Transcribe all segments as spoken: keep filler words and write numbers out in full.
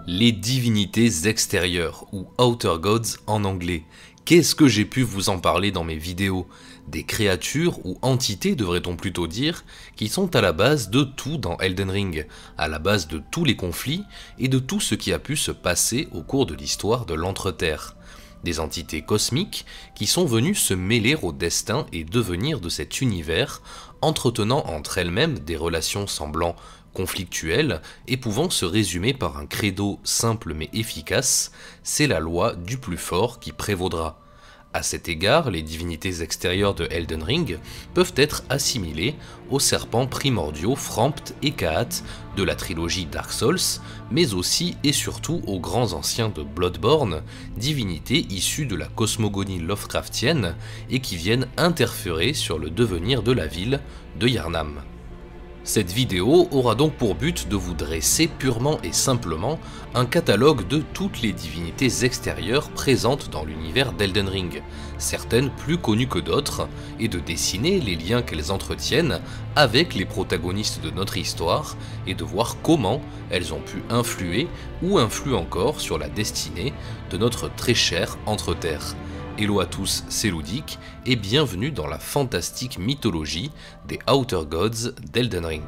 Les divinités extérieures, ou Outer Gods en anglais. Qu'est-ce que j'ai pu vous en parler dans mes vidéos? Des créatures, ou entités devrait-on plutôt dire, qui sont à la base de tout dans Elden Ring, à la base de tous les conflits, et de tout ce qui a pu se passer au cours de l'histoire de l'Entreterre. Des entités cosmiques qui sont venues se mêler au destin et devenir de cet univers, entretenant entre elles-mêmes des relations semblant conflictuelles et pouvant se résumer par un credo simple mais efficace, c'est la loi du plus fort qui prévaudra. À cet égard, les divinités extérieures de Elden Ring peuvent être assimilées aux serpents primordiaux Frampt et Kaat de la trilogie Dark Souls, mais aussi et surtout aux grands anciens de Bloodborne, divinités issues de la cosmogonie Lovecraftienne et qui viennent interférer sur le devenir de la ville de Yharnam. Cette vidéo aura donc pour but de vous dresser purement et simplement un catalogue de toutes les divinités extérieures présentes dans l'univers d'Elden Ring, certaines plus connues que d'autres, et de dessiner les liens qu'elles entretiennent avec les protagonistes de notre histoire, et de voir comment elles ont pu influer ou influent encore sur la destinée de notre très cher Entre-Terre. Hello à tous, c'est Ludic, et bienvenue dans la fantastique mythologie des Outer Gods d'Elden Ring.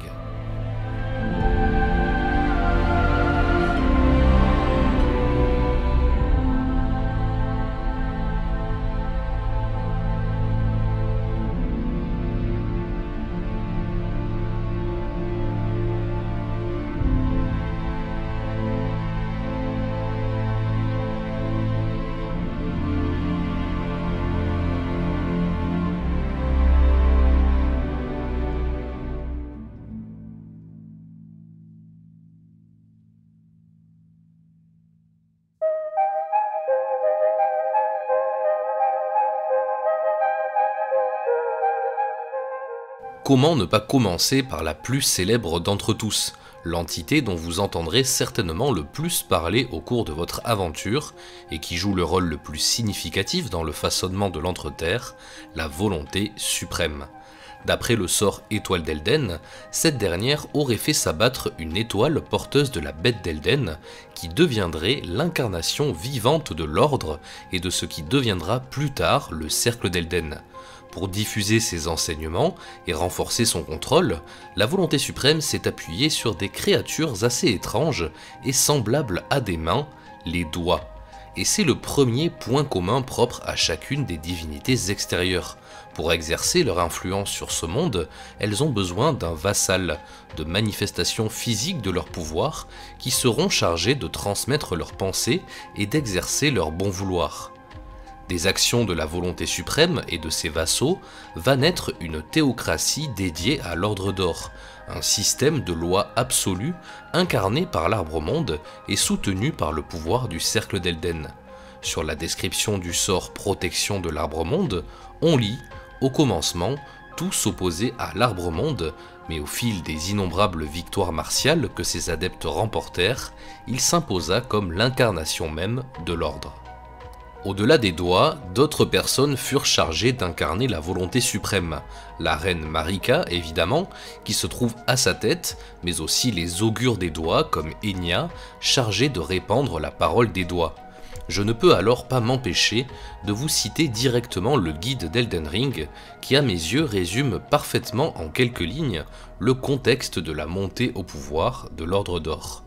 Comment ne pas commencer par la plus célèbre d'entre tous, l'entité dont vous entendrez certainement le plus parler au cours de votre aventure, et qui joue le rôle le plus significatif dans le façonnement de l'Entre-Terre, la volonté suprême. D'après le sort Étoile d'Elden, cette dernière aurait fait s'abattre une étoile porteuse de la bête d'Elden, qui deviendrait l'incarnation vivante de l'ordre et de ce qui deviendra plus tard le Cercle d'Elden. Pour diffuser ses enseignements et renforcer son contrôle, la volonté suprême s'est appuyée sur des créatures assez étranges et semblables à des mains, les doigts. Et c'est le premier point commun propre à chacune des divinités extérieures. Pour exercer leur influence sur ce monde, elles ont besoin d'un vassal, de manifestations physiques de leur pouvoir, qui seront chargés de transmettre leurs pensées et d'exercer leur bon vouloir. Des actions de la volonté suprême et de ses vassaux va naître une théocratie dédiée à l'Ordre d'Or, un système de lois absolues incarné par l'Arbre-Monde et soutenu par le pouvoir du Cercle d'Elden. Sur la description du sort Protection de l'Arbre-Monde, on lit « Au commencement, tout s'opposait à l'Arbre-Monde, mais au fil des innombrables victoires martiales que ses adeptes remportèrent, il s'imposa comme l'incarnation même de l'Ordre. » Au-delà des doigts, d'autres personnes furent chargées d'incarner la volonté suprême. La reine Marika, évidemment, qui se trouve à sa tête, mais aussi les augures des doigts comme Enya, chargés de répandre la parole des doigts. Je ne peux alors pas m'empêcher de vous citer directement le guide d'Elden Ring, qui à mes yeux résume parfaitement en quelques lignes le contexte de la montée au pouvoir de l'Ordre d'Or.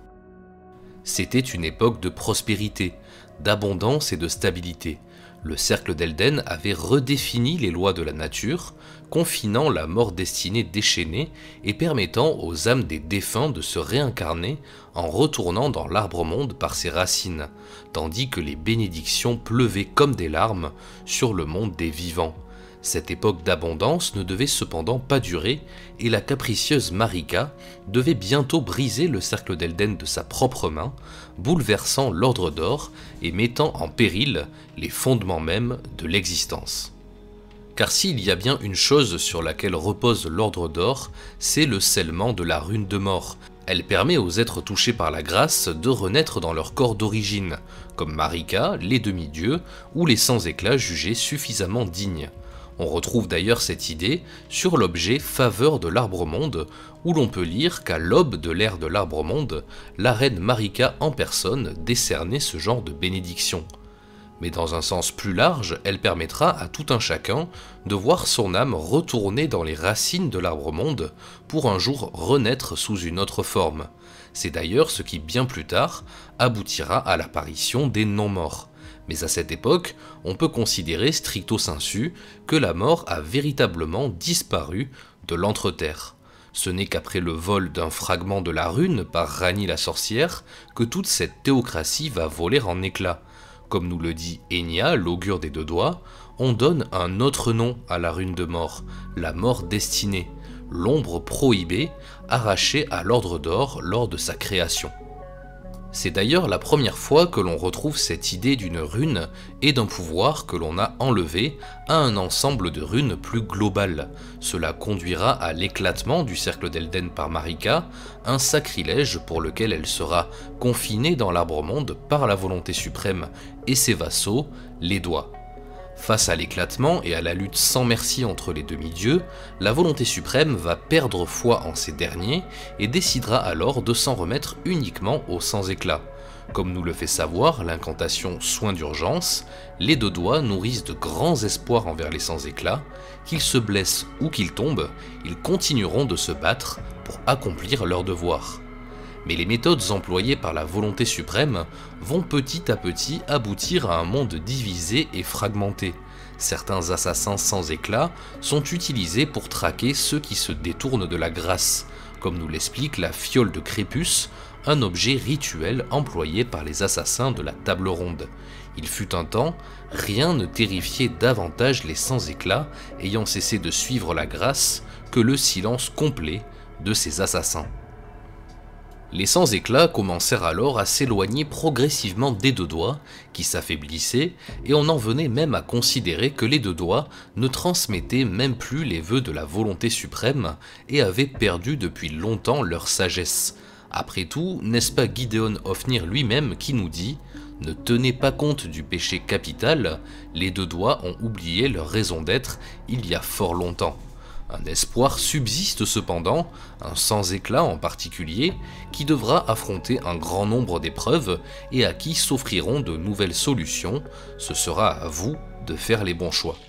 C'était une époque de prospérité, d'abondance et de stabilité. Le Cercle d'Elden avait redéfini les lois de la nature, confinant la mort destinée déchaînée et permettant aux âmes des défunts de se réincarner en retournant dans l'Arbre-Monde par ses racines, tandis que les bénédictions pleuvaient comme des larmes sur le monde des vivants. Cette époque d'abondance ne devait cependant pas durer, et la capricieuse Marika devait bientôt briser le Cercle d'Elden de sa propre main, bouleversant l'Ordre d'Or et mettant en péril les fondements mêmes de l'existence. Car s'il y a bien une chose sur laquelle repose l'Ordre d'Or, c'est le scellement de la rune de mort. Elle permet aux êtres touchés par la grâce de renaître dans leur corps d'origine, comme Marika, les demi-dieux ou les sans-éclat jugés suffisamment dignes. On retrouve d'ailleurs cette idée sur l'objet Faveur de l'Arbre-Monde, où l'on peut lire qu'à l'aube de l'ère de l'Arbre-Monde, la reine Marika en personne décernait ce genre de bénédiction. Mais dans un sens plus large, elle permettra à tout un chacun de voir son âme retourner dans les racines de l'Arbre-Monde pour un jour renaître sous une autre forme. C'est d'ailleurs ce qui, bien plus tard, aboutira à l'apparition des non-morts. Mais à cette époque, on peut considérer stricto sensu que la mort a véritablement disparu de l'Entreterre. Ce n'est qu'après le vol d'un fragment de la rune par Rani la sorcière que toute cette théocratie va voler en éclats. Comme nous le dit Enya, l'augure des deux doigts, on donne un autre nom à la rune de mort, la mort destinée, l'ombre prohibée, arrachée à l'ordre d'or lors de sa création. C'est d'ailleurs la première fois que l'on retrouve cette idée d'une rune et d'un pouvoir que l'on a enlevé à un ensemble de runes plus global. Cela conduira à l'éclatement du cercle d'Elden par Marika, un sacrilège pour lequel elle sera confinée dans l'Arbre-Monde par la volonté suprême et ses vassaux, les doigts. Face à l'éclatement et à la lutte sans merci entre les demi-dieux, la volonté suprême va perdre foi en ces derniers et décidera alors de s'en remettre uniquement aux sans-éclat. Comme nous le fait savoir l'incantation Soin d'urgence, les deux doigts nourrissent de grands espoirs envers les sans-éclat, qu'ils se blessent ou qu'ils tombent, ils continueront de se battre pour accomplir leur devoir. Mais les méthodes employées par la volonté suprême vont petit à petit aboutir à un monde divisé et fragmenté. Certains assassins sans éclat sont utilisés pour traquer ceux qui se détournent de la grâce, comme nous l'explique la fiole de Crépus, un objet rituel employé par les assassins de la table ronde. Il fut un temps, rien ne terrifiait davantage les sans éclat ayant cessé de suivre la grâce que le silence complet de ces assassins. Les sans-éclat commencèrent alors à s'éloigner progressivement des deux doigts, qui s'affaiblissaient, et on en venait même à considérer que les deux doigts ne transmettaient même plus les vœux de la volonté suprême et avaient perdu depuis longtemps leur sagesse. Après tout, n'est-ce pas Gideon Ofnir lui-même qui nous dit « Ne tenez pas compte du péché capital, les deux doigts ont oublié leur raison d'être il y a fort longtemps ». Un espoir subsiste cependant, un sans-éclat en particulier, qui devra affronter un grand nombre d'épreuves et à qui s'offriront de nouvelles solutions. Ce sera à vous de faire les bons choix.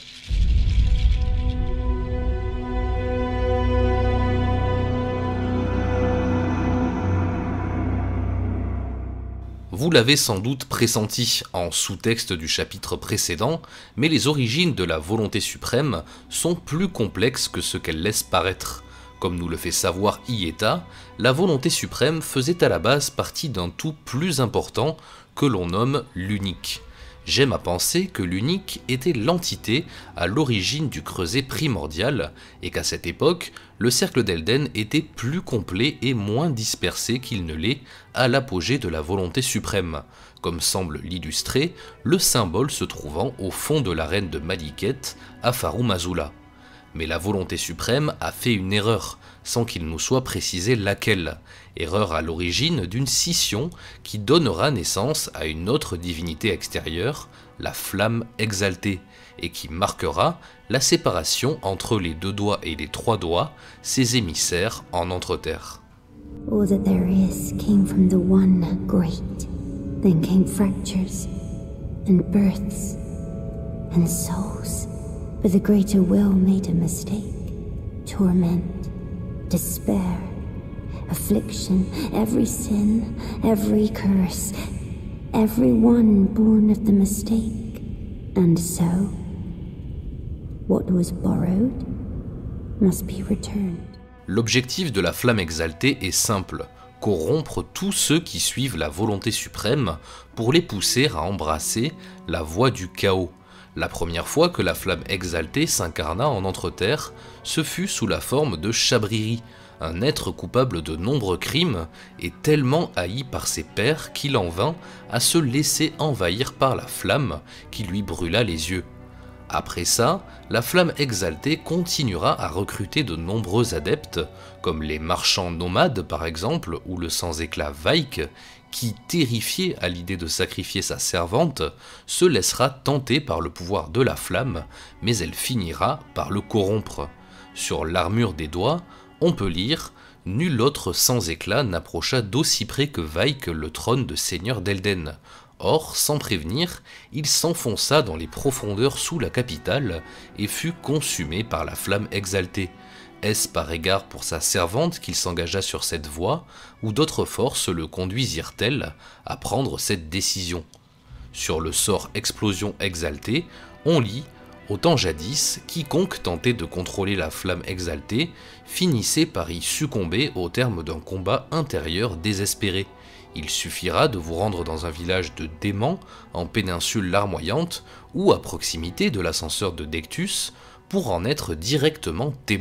Vous l'avez sans doute pressenti en sous-texte du chapitre précédent, mais les origines de la volonté suprême sont plus complexes que ce qu'elle laisse paraître. Comme nous le fait savoir Ieta, la volonté suprême faisait à la base partie d'un tout plus important que l'on nomme l'unique. J'aime à penser que l'unique était l'entité à l'origine du creuset primordial et qu'à cette époque, le cercle d'Elden était plus complet et moins dispersé qu'il ne l'est à l'apogée de la volonté suprême, comme semble l'illustrer le symbole se trouvant au fond de l'arène de Malekith à Farum Azula. Mais la volonté suprême a fait une erreur, sans qu'il nous soit précisé laquelle. Erreur à l'origine d'une scission qui donnera naissance à une autre divinité extérieure, la flamme exaltée, et qui marquera la séparation entre les deux doigts et les trois doigts, ses émissaires en Entreterre. All that there is came from the one great, then came fractures, and births, and souls. But the greater will made a mistake. Torment, despair, affliction, every sin, every curse, every one born of the mistake. And so, what was borrowed must be returned. L'objectif de la flamme exaltée est simple, corrompre tous ceux qui suivent la volonté suprême pour les pousser à embrasser la voie du chaos. La première fois que la flamme exaltée s'incarna en Entreterre, ce fut sous la forme de Shabriri, un être coupable de nombreux crimes et tellement haï par ses pairs qu'il en vint à se laisser envahir par la flamme qui lui brûla les yeux. Après ça, la flamme exaltée continuera à recruter de nombreux adeptes, comme les marchands nomades par exemple, ou le sans-éclat Vaik, qui, terrifié à l'idée de sacrifier sa servante, se laissera tenter par le pouvoir de la flamme, mais elle finira par le corrompre. Sur l'armure des doigts, on peut lire « Nul autre sans-éclat n'approcha d'aussi près que Vaik le trône de seigneur d'Elden ». Or, sans prévenir, il s'enfonça dans les profondeurs sous la capitale et fut consumé par la flamme exaltée. Est-ce par égard pour sa servante qu'il s'engagea sur cette voie, ou d'autres forces le conduisirent-elles à prendre cette décision? Sur le sort explosion exaltée, on lit « Au temps jadis, quiconque tentait de contrôler la flamme exaltée finissait par y succomber au terme d'un combat intérieur désespéré. Il suffira de vous rendre dans un village de démons en péninsule larmoyante ou à proximité de l'ascenseur de Dectus pour en être directement témoin. »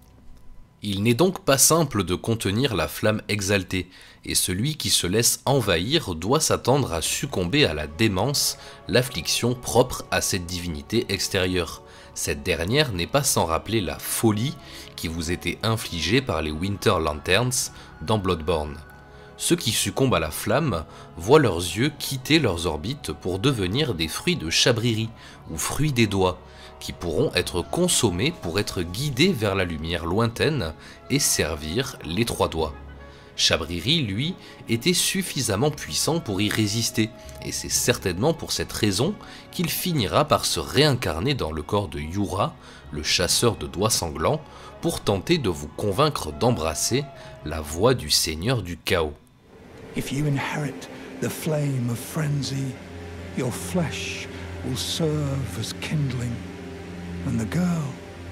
Il n'est donc pas simple de contenir la flamme exaltée, et celui qui se laisse envahir doit s'attendre à succomber à la démence, l'affliction propre à cette divinité extérieure. Cette dernière n'est pas sans rappeler la folie qui vous était infligée par les Winter Lanterns dans Bloodborne. Ceux qui succombent à la flamme voient leurs yeux quitter leurs orbites pour devenir des fruits de chabririe, ou fruits des doigts, qui pourront être consommés pour être guidés vers la lumière lointaine et servir les trois doigts. Chabririe, lui, était suffisamment puissant pour y résister, et c'est certainement pour cette raison qu'il finira par se réincarner dans le corps de Yura, le chasseur de doigts sanglants, pour tenter de vous convaincre d'embrasser la voie du Seigneur du Chaos. If you inherit the flame of frenzy, your flesh will serve as kindling, and the girl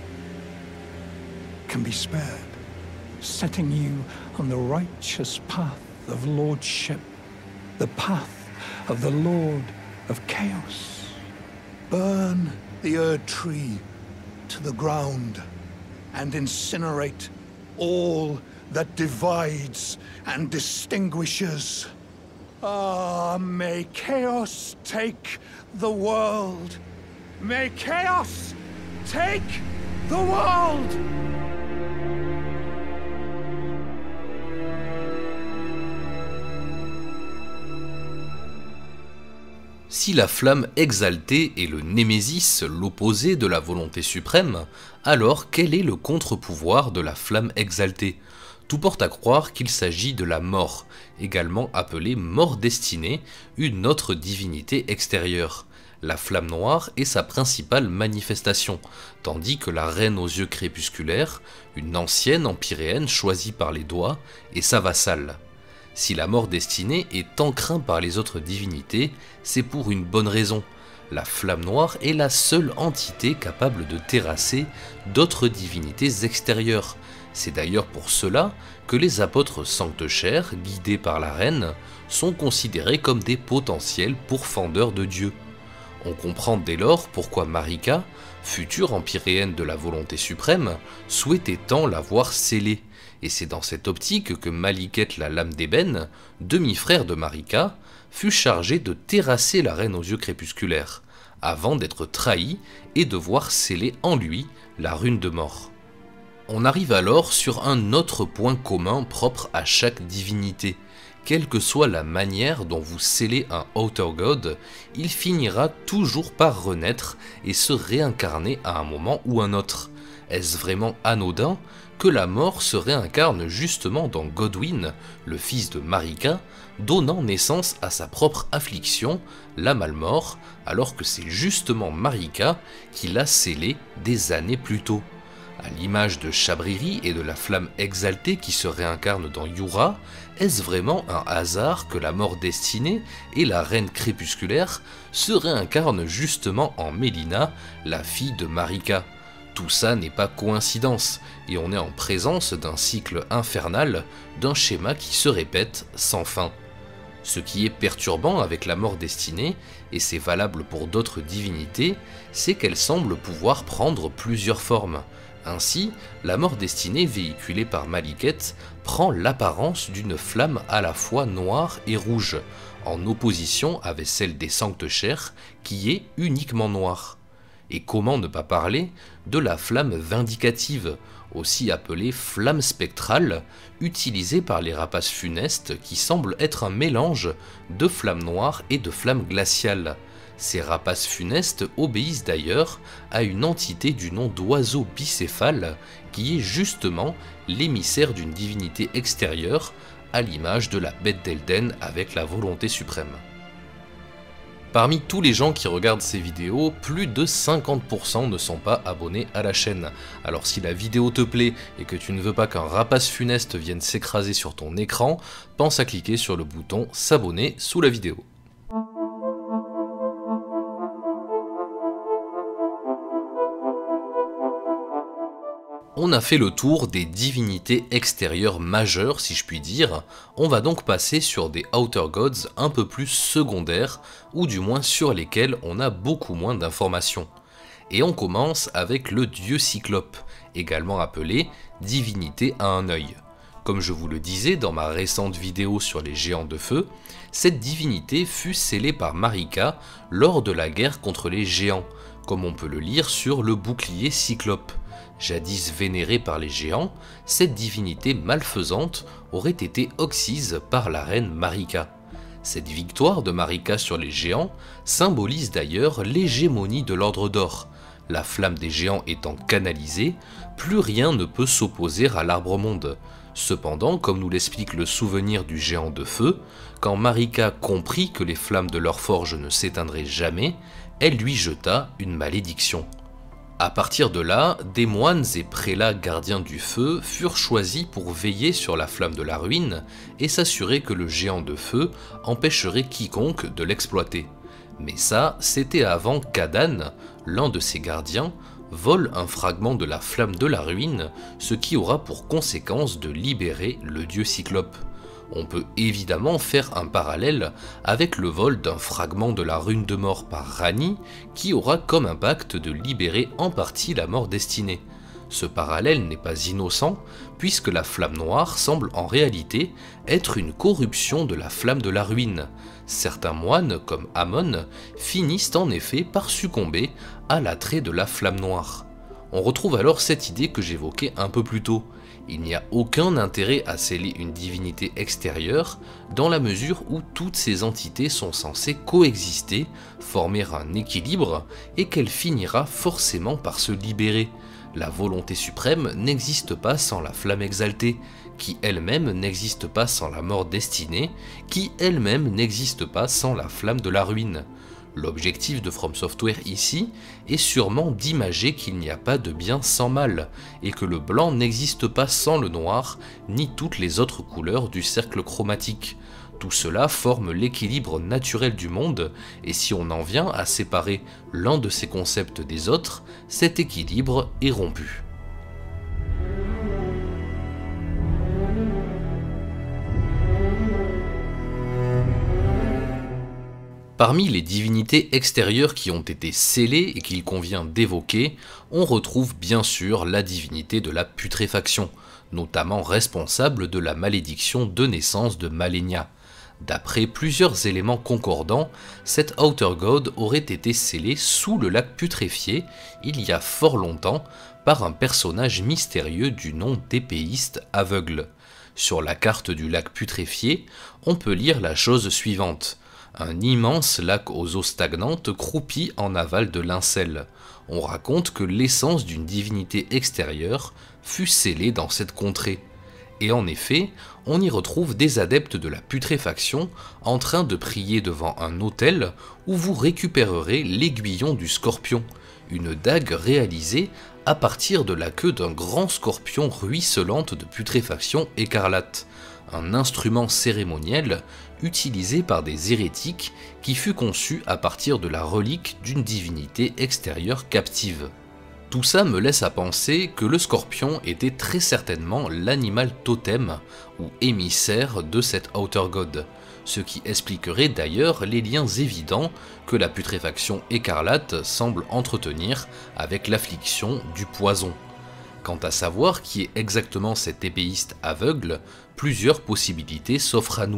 can be spared, setting you on the righteous path of lordship, the path of the Lord of Chaos. Burn the Erd Tree to the ground and incinerate all that divides and distinguishes. Ah, may chaos take the world. May chaos take the world. Si la flamme exaltée est le némésis, l'opposé de la volonté suprême, alors quel est le contre-pouvoir de la flamme exaltée? Tout porte à croire qu'il s'agit de la mort, également appelée mort destinée, une autre divinité extérieure. La flamme noire est sa principale manifestation, tandis que la reine aux yeux crépusculaires, une ancienne empyréenne choisie par les doigts, est sa vassale. Si la mort destinée est tant crainte par les autres divinités, c'est pour une bonne raison. La flamme noire est la seule entité capable de terrasser d'autres divinités extérieures. C'est d'ailleurs pour cela que les apôtres sancte-chers, guidés par la reine, sont considérés comme des potentiels pourfendeurs de Dieu. On comprend dès lors pourquoi Marika, future empyréenne de la volonté suprême, souhaitait tant la voir scellée, et c'est dans cette optique que Malekith la lame d'ébène, demi-frère de Marika, fut chargé de terrasser la reine aux yeux crépusculaires, avant d'être trahi et de voir sceller en lui la rune de mort. On arrive alors sur un autre point commun propre à chaque divinité. Quelle que soit la manière dont vous scellez un Outer God, il finira toujours par renaître et se réincarner à un moment ou un autre. Est-ce vraiment anodin que la mort se réincarne justement dans Godwyn, le fils de Marika, donnant naissance à sa propre affliction, la Malmort, alors que c'est justement Marika qui l'a scellé des années plus tôt? À l'image de Chabririe et de la flamme exaltée qui se réincarne dans Yura, est-ce vraiment un hasard que la mort destinée et la reine crépusculaire se réincarnent justement en Melina, la fille de Marika? Tout ça n'est pas coïncidence, et on est en présence d'un cycle infernal, d'un schéma qui se répète sans fin. Ce qui est perturbant avec la mort destinée, et c'est valable pour d'autres divinités, c'est qu'elle semble pouvoir prendre plusieurs formes. Ainsi, la mort destinée véhiculée par Malekith prend l'apparence d'une flamme à la fois noire et rouge, en opposition avec celle des sancte-chers qui est uniquement noire. Et comment ne pas parler de la flamme vindicative, aussi appelée flamme spectrale, utilisée par les rapaces funestes qui semblent être un mélange de flamme noire et de flamme glaciale. Ces rapaces funestes obéissent d'ailleurs à une entité du nom d'oiseau bicéphale qui est justement l'émissaire d'une divinité extérieure, à l'image de la bête d'Elden avec la volonté suprême. Parmi tous les gens qui regardent ces vidéos, plus de cinquante pour cent ne sont pas abonnés à la chaîne. Alors si la vidéo te plaît et que tu ne veux pas qu'un rapace funeste vienne s'écraser sur ton écran, pense à cliquer sur le bouton s'abonner sous la vidéo. On a fait le tour des divinités extérieures majeures, si je puis dire. On va donc passer sur des Outer Gods un peu plus secondaires, ou du moins sur lesquels on a beaucoup moins d'informations. Et on commence avec le dieu Cyclope, également appelé divinité à un œil. Comme je vous le disais dans ma récente vidéo sur les géants de feu, cette divinité fut scellée par Marika lors de la guerre contre les géants, comme on peut le lire sur le bouclier Cyclope. Jadis vénérée par les géants, cette divinité malfaisante aurait été oxyse par la reine Marika. Cette victoire de Marika sur les géants symbolise d'ailleurs l'hégémonie de l'ordre d'or. La flamme des géants étant canalisée, plus rien ne peut s'opposer à l'arbre-monde. Cependant, comme nous l'explique le souvenir du géant de feu, quand Marika comprit que les flammes de leur forge ne s'éteindraient jamais, elle lui jeta une malédiction. À partir de là, des moines et prélats gardiens du feu furent choisis pour veiller sur la flamme de la ruine et s'assurer que le géant de feu empêcherait quiconque de l'exploiter. Mais ça, c'était avant qu'Adan, l'un de ses gardiens, vole un fragment de la flamme de la ruine, ce qui aura pour conséquence de libérer le dieu Cyclope. On peut évidemment faire un parallèle avec le vol d'un fragment de la rune de mort par Ranni, qui aura comme impact de libérer en partie la mort destinée. Ce parallèle n'est pas innocent, puisque la flamme noire semble en réalité être une corruption de la flamme de la ruine. Certains moines, comme Amon, finissent en effet par succomber à l'attrait de la flamme noire. On retrouve alors cette idée que j'évoquais un peu plus tôt. Il n'y a aucun intérêt à sceller une divinité extérieure dans la mesure où toutes ces entités sont censées coexister, former un équilibre et qu'elle finira forcément par se libérer. La volonté suprême n'existe pas sans la flamme exaltée, qui elle-même n'existe pas sans la mort destinée, qui elle-même n'existe pas sans la flamme de la ruine. L'objectif de From Software ici est sûrement d'imager qu'il n'y a pas de bien sans mal, et que le blanc n'existe pas sans le noir, ni toutes les autres couleurs du cercle chromatique. Tout cela forme l'équilibre naturel du monde, et si on en vient à séparer l'un de ces concepts des autres, cet équilibre est rompu. Parmi les divinités extérieures qui ont été scellées et qu'il convient d'évoquer, on retrouve bien sûr la divinité de la putréfaction, notamment responsable de la malédiction de naissance de Malenia. D'après plusieurs éléments concordants, cette Outer God aurait été scellée sous le lac putréfié il y a fort longtemps par un personnage mystérieux du nom d'épéiste aveugle. Sur la carte du lac putréfié, on peut lire la chose suivante. Un immense lac aux eaux stagnantes croupit en aval de Lincel. On raconte que l'essence d'une divinité extérieure fut scellée dans cette contrée. Et en effet, on y retrouve des adeptes de la putréfaction en train de prier devant un autel où vous récupérerez l'aiguillon du scorpion, une dague réalisée à partir de la queue d'un grand scorpion ruisselante de putréfaction écarlate, un instrument cérémoniel utilisé par des hérétiques qui fut conçu à partir de la relique d'une divinité extérieure captive. Tout ça me laisse à penser que le scorpion était très certainement l'animal totem ou émissaire de cette Outer God, ce qui expliquerait d'ailleurs les liens évidents que la putréfaction écarlate semble entretenir avec l'affliction du poison. Quant à savoir qui est exactement cet épéiste aveugle, plusieurs possibilités s'offrent à nous.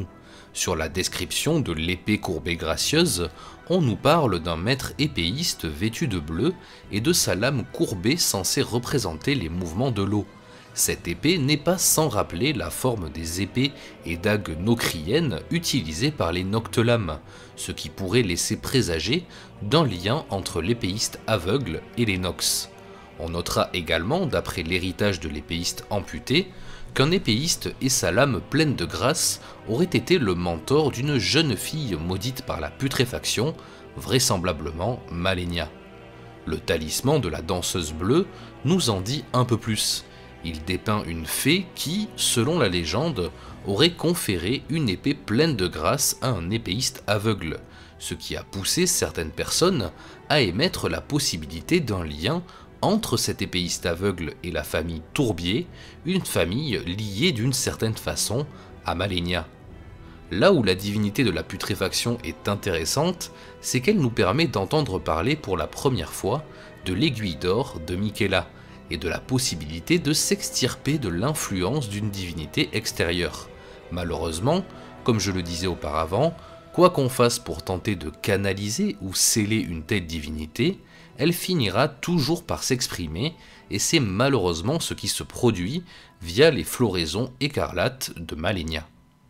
Sur la description de l'épée courbée gracieuse, on nous parle d'un maître épéiste vêtu de bleu et de sa lame courbée censée représenter les mouvements de l'eau. Cette épée n'est pas sans rappeler la forme des épées et dagues nocriennes utilisées par les Noctelames, ce qui pourrait laisser présager d'un lien entre l'épéiste aveugle et les Nox. On notera également, d'après l'héritage de l'épéiste amputé, qu'un épéiste et sa lame pleine de grâce auraient été le mentor d'une jeune fille maudite par la putréfaction, vraisemblablement Malenia. Le talisman de la danseuse bleue nous en dit un peu plus. Il dépeint une fée qui, selon la légende, aurait conféré une épée pleine de grâce à un épéiste aveugle, ce qui a poussé certaines personnes à émettre la possibilité d'un lien entre cet épéiste aveugle et la famille Tourbier, une famille liée d'une certaine façon à Malenia. Là où la divinité de la putréfaction est intéressante, c'est qu'elle nous permet d'entendre parler pour la première fois de l'aiguille d'or de Miquella, et de la possibilité de s'extirper de l'influence d'une divinité extérieure. Malheureusement, comme je le disais auparavant, quoi qu'on fasse pour tenter de canaliser ou sceller une telle divinité, elle finira toujours par s'exprimer, et c'est malheureusement ce qui se produit via les floraisons écarlates de Malenia.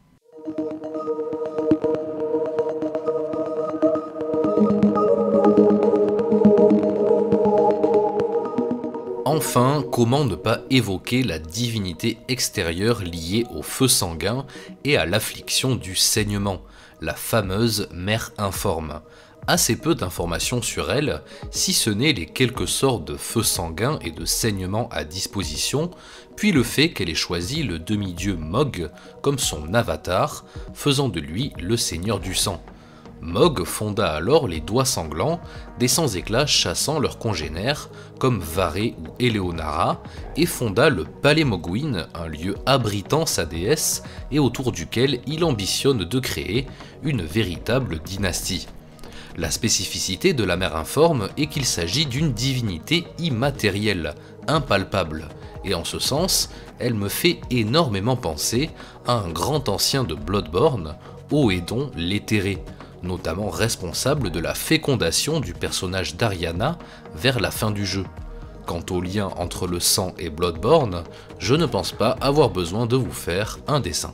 Enfin, comment ne pas évoquer la divinité extérieure liée au feu sanguin et à l'affliction du saignement, la fameuse mère informe. Assez peu d'informations sur elle, si ce n'est les quelques sortes de feux sanguins et de saignements à disposition, puis le fait qu'elle ait choisi le demi-dieu Mog comme son avatar, faisant de lui le seigneur du sang. Mog fonda alors les Doigts Sanglants, des sans-éclats chassant leurs congénères, comme Varé ou Eleonara, et fonda le Palais Mogwin, un lieu abritant sa déesse, et autour duquel il ambitionne de créer une véritable dynastie. La spécificité de la mère informe est qu'il s'agit d'une divinité immatérielle, impalpable, et en ce sens, elle me fait énormément penser à un grand ancien de Bloodborne, Oedon l'Éthéré, notamment responsable de la fécondation du personnage d'Ariana vers la fin du jeu. Quant au lien entre le sang et Bloodborne, je ne pense pas avoir besoin de vous faire un dessin.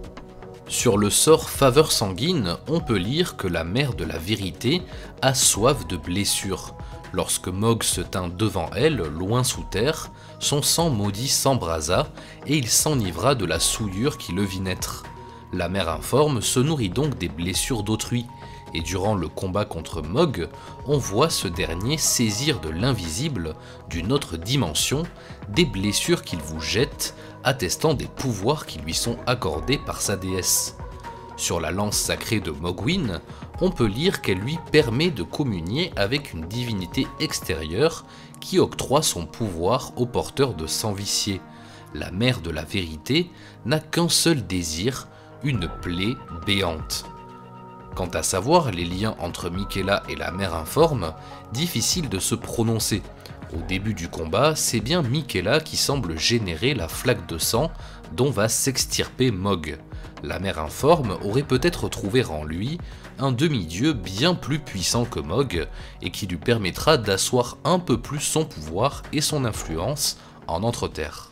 Sur le sort Faveur sanguine, on peut lire que la mère de la vérité a soif de blessures. Lorsque Mog se tint devant elle, loin sous terre, son sang maudit s'embrasa et il s'enivra de la souillure qui le vit naître. La mère informe se nourrit donc des blessures d'autrui, et durant le combat contre Mog, on voit ce dernier saisir de l'invisible, d'une autre dimension, des blessures qu'il vous jette, attestant des pouvoirs qui lui sont accordés par sa déesse. Sur la lance sacrée de Mogwin, on peut lire qu'elle lui permet de communier avec une divinité extérieure qui octroie son pouvoir au porteur de sang vicié. La mère de la vérité n'a qu'un seul désir, une plaie béante. Quant à savoir les liens entre Miquella et la mère informe, difficile de se prononcer. Au début du combat, c'est bien Miquella qui semble générer la flaque de sang dont va s'extirper Mog. La mère informe aurait peut-être trouvé en lui un demi-dieu bien plus puissant que Mog et qui lui permettra d'asseoir un peu plus son pouvoir et son influence en Entre-Terre.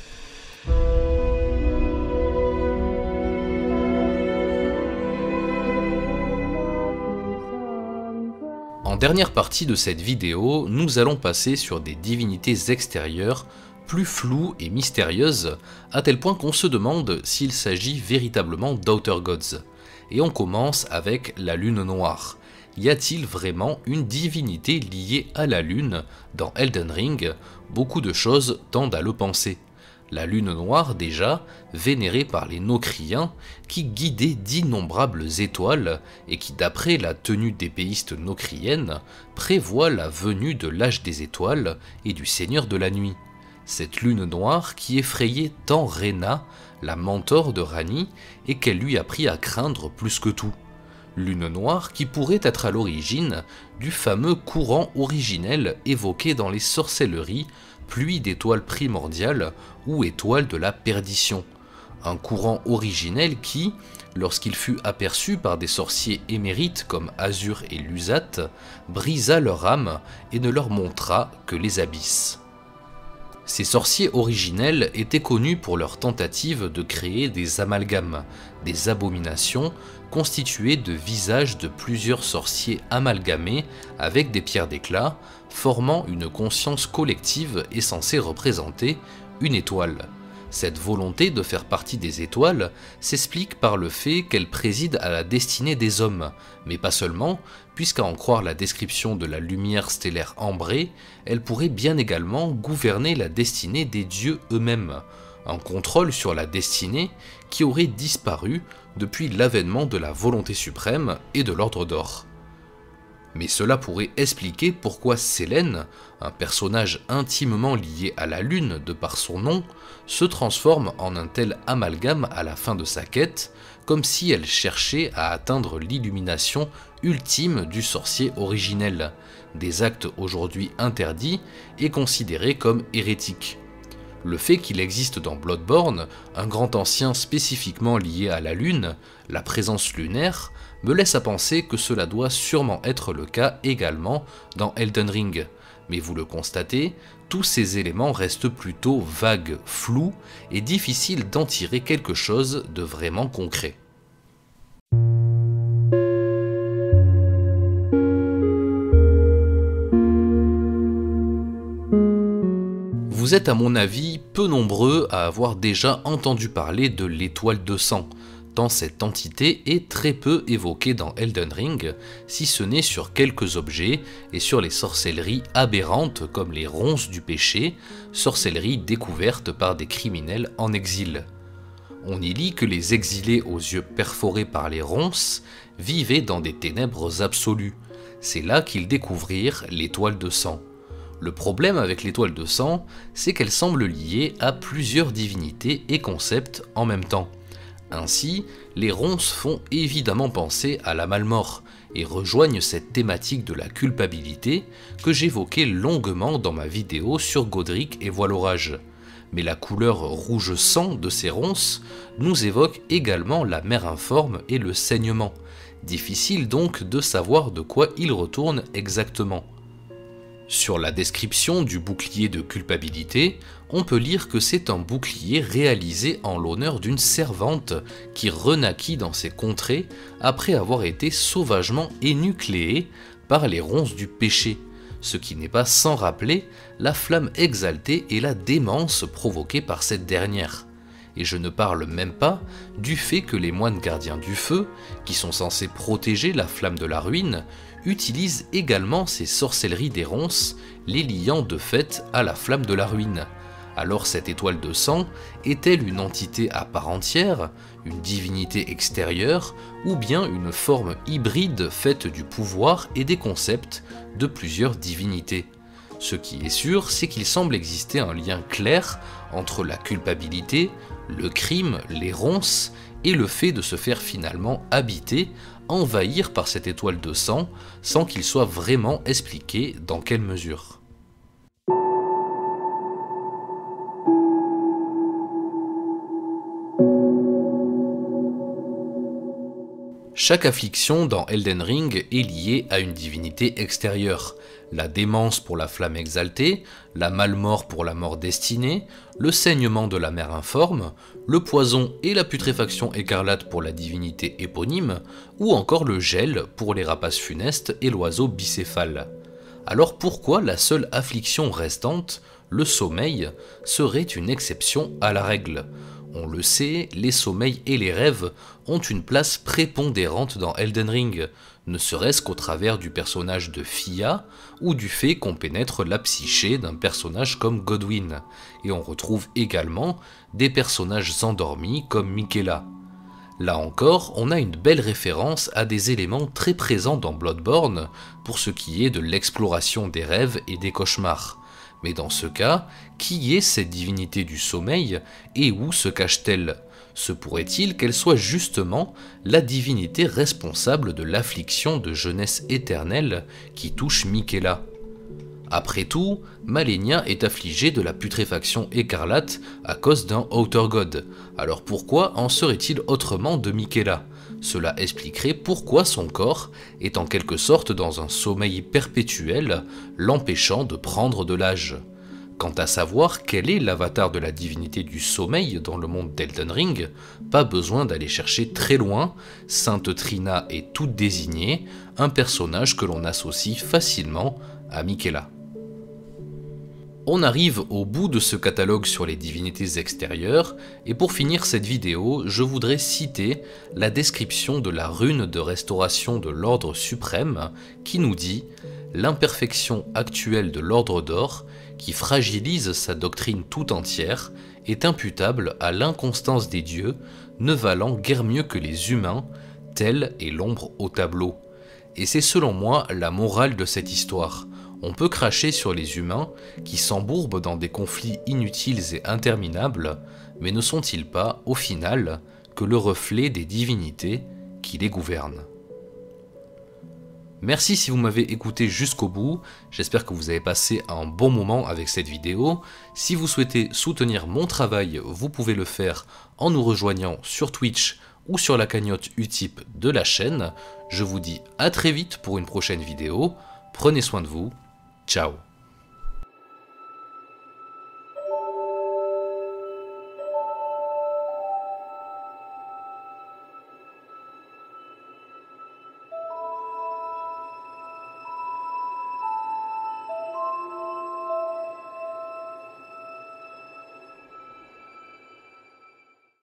En dernière partie de cette vidéo, nous allons passer sur des divinités extérieures plus floues et mystérieuses, à tel point qu'on se demande s'il s'agit véritablement d'Outer Gods. Et on commence avec la Lune Noire. Y a-t-il vraiment une divinité liée à la Lune dans Elden Ring? Beaucoup de choses tendent à le penser. La Lune Noire déjà, vénérée par les Nocriens, qui guidait d'innombrables étoiles et qui d'après la tenue d'épéiste nocrienne, prévoit la venue de l'âge des étoiles et du Seigneur de la Nuit. Cette Lune Noire qui effrayait tant Rena, la mentor de Ranni, et qu'elle lui apprit à craindre plus que tout. Lune Noire qui pourrait être à l'origine du fameux courant originel évoqué dans les sorcelleries, pluie d'étoiles primordiales ou étoiles de la perdition. Un courant originel qui, lorsqu'il fut aperçu par des sorciers émérites comme Azur et Lusat, brisa leur âme et ne leur montra que les abysses. Ces sorciers originels étaient connus pour leur tentative de créer des amalgames, des abominations constituées de visages de plusieurs sorciers amalgamés avec des pierres d'éclat, formant une conscience collective et censée représenter une étoile. Cette volonté de faire partie des étoiles s'explique par le fait qu'elles président à la destinée des hommes, mais pas seulement, puisqu'à en croire la description de la lumière stellaire ambrée, elles pourraient bien également gouverner la destinée des dieux eux-mêmes, un contrôle sur la destinée qui aurait disparu depuis l'avènement de la volonté suprême et de l'ordre d'or. Mais cela pourrait expliquer pourquoi Sélène, un personnage intimement lié à la Lune de par son nom, se transforme en un tel amalgame à la fin de sa quête, comme si elle cherchait à atteindre l'illumination ultime du sorcier originel, des actes aujourd'hui interdits et considérés comme hérétiques. Le fait qu'il existe dans Bloodborne un grand ancien spécifiquement lié à la Lune, la présence lunaire, me laisse à penser que cela doit sûrement être le cas également dans Elden Ring. Mais vous le constatez, tous ces éléments restent plutôt vagues, flous et difficiles d'en tirer quelque chose de vraiment concret. Vous êtes à mon avis peu nombreux à avoir déjà entendu parler de l'étoile de sang, tant cette entité est très peu évoquée dans Elden Ring, si ce n'est sur quelques objets et sur les sorcelleries aberrantes comme les ronces du péché, sorcelleries découvertes par des criminels en exil. On y lit que les exilés aux yeux perforés par les ronces vivaient dans des ténèbres absolues. C'est là qu'ils découvrirent l'étoile de sang. Le problème avec l'étoile de sang, c'est qu'elle semble liée à plusieurs divinités et concepts en même temps. Ainsi, les ronces font évidemment penser à la Malmort et rejoignent cette thématique de la culpabilité que j'évoquais longuement dans ma vidéo sur Godric et Voile Orage. Mais la couleur rouge sang de ces ronces nous évoque également la mer informe et le saignement. Difficile donc de savoir de quoi il retourne exactement. Sur la description du bouclier de culpabilité, on peut lire que c'est un bouclier réalisé en l'honneur d'une servante qui renaquit dans ces contrées après avoir été sauvagement énucléée par les ronces du péché, ce qui n'est pas sans rappeler la flamme exaltée et la démence provoquée par cette dernière. Et je ne parle même pas du fait que les moines gardiens du feu, qui sont censés protéger la flamme de la ruine, utilisent également ces sorcelleries des ronces, les liant de fait à la flamme de la ruine. Alors cette étoile de sang est-elle une entité à part entière, une divinité extérieure, ou bien une forme hybride faite du pouvoir et des concepts de plusieurs divinités ? Ce qui est sûr, c'est qu'il semble exister un lien clair entre la culpabilité, le crime, les ronces, et le fait de se faire finalement habiter, envahir par cette étoile de sang, sans qu'il soit vraiment expliqué dans quelle mesure. Chaque affliction dans Elden Ring est liée à une divinité extérieure. La démence pour la flamme exaltée, la malmort pour la mort destinée, le saignement de la mer informe, le poison et la putréfaction écarlate pour la divinité éponyme, ou encore le gel pour les rapaces funestes et l'oiseau bicéphale. Alors pourquoi la seule affliction restante, le sommeil, serait une exception à la règle ? On le sait, les sommeils et les rêves ont une place prépondérante dans Elden Ring, ne serait-ce qu'au travers du personnage de Fia ou du fait qu'on pénètre la psyché d'un personnage comme Godwyn, et on retrouve également des personnages endormis comme Miquella. Là encore, on a une belle référence à des éléments très présents dans Bloodborne pour ce qui est de l'exploration des rêves et des cauchemars. Mais dans ce cas, qui est cette divinité du sommeil et où se cache-t-elle ? Se pourrait-il qu'elle soit justement la divinité responsable de l'affliction de jeunesse éternelle qui touche Miquella ? Après tout, Malenia est affligée de la putréfaction écarlate à cause d'un Outer God. Alors pourquoi en serait-il autrement de Miquella? Cela expliquerait pourquoi son corps est en quelque sorte dans un sommeil perpétuel, l'empêchant de prendre de l'âge. Quant à savoir quel est l'avatar de la divinité du sommeil dans le monde d'Elden Ring, pas besoin d'aller chercher très loin, Sainte Trina est toute désignée, un personnage que l'on associe facilement à Miquella. On arrive au bout de ce catalogue sur les divinités extérieures, et pour finir cette vidéo, je voudrais citer la description de la rune de restauration de l'ordre suprême qui nous dit « L'imperfection actuelle de l'ordre d'or, qui fragilise sa doctrine tout entière, est imputable à l'inconstance des dieux, ne valant guère mieux que les humains, telle est l'ombre au tableau. » Et c'est selon moi la morale de cette histoire. On peut cracher sur les humains qui s'embourbent dans des conflits inutiles et interminables, mais ne sont-ils pas, au final, que le reflet des divinités qui les gouvernent? Merci si vous m'avez écouté jusqu'au bout, j'espère que vous avez passé un bon moment avec cette vidéo. Si vous souhaitez soutenir mon travail, vous pouvez le faire en nous rejoignant sur Twitch ou sur la cagnotte Utip de la chaîne. Je vous dis à très vite pour une prochaine vidéo, prenez soin de vous, ciao.